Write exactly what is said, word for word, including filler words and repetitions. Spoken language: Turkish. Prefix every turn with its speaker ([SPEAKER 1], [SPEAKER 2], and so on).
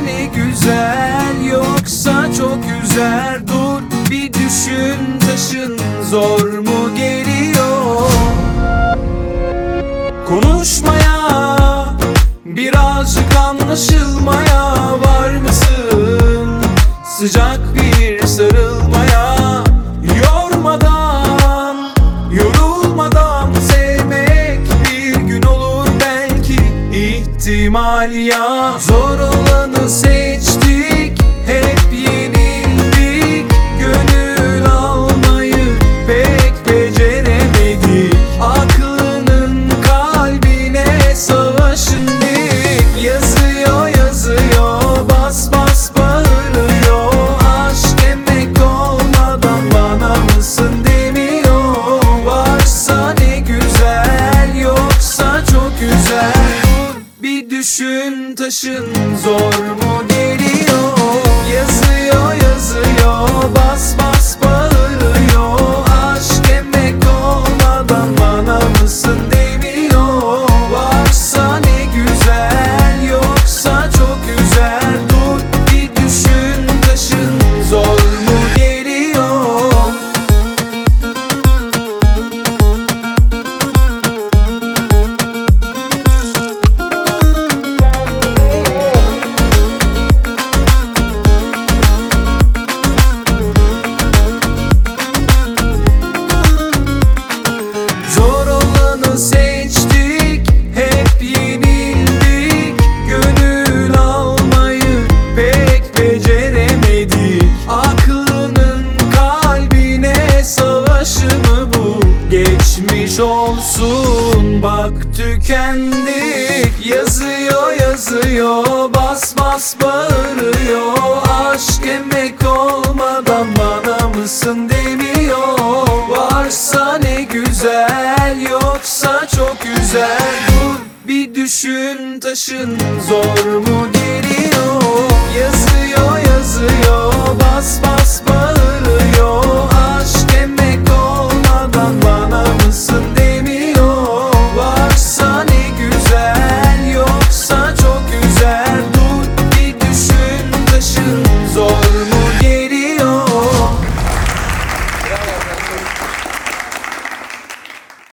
[SPEAKER 1] ne güzel, yoksa çok üzer. Dur bir düşün, taşın zor mu geliyor? Konuşmaya, birazcık anlaşılmaya var mısın? Sıcak bir sarılmaya, yormadan, yorulmadan sevmek bir gün olur belki, ihtimal ya. Zor olanı seçtik, hep yenildik, gönül almayı pek beceremedik. Aklının kalbine savaşın dik, yazıyor yazıyor, bas bas bağırıyor. Aşk emek olmadan bana mısın demiyor. Varsa ne güzel, yoksa çok üzer. Bir düşün, taşın zor mu geliyor? Yazıyor yazıyor, bas bas bağırıyor. Aşk emek olmadan bana mısın demiyor. Varsa ne güzel, yoksa çok üzer. Dur bir düşün, taşın zor mu geliyor? Zor olanı seçtik, hep yenildik, gönül almayı pek beceremedik. Aklının kalbine savaşı mı bu? Geçmiş olsun, bak tükendik. Yazıyor yazıyor, bas bas bağırıyor. Aşk emek olmadan bana mısın demiyor. Varsa ne güzel, yoksa çok üzer. Dur bir düşün, taşın zor mu geliyor? Yazıyor yazıyor, bas bas bağırıyor.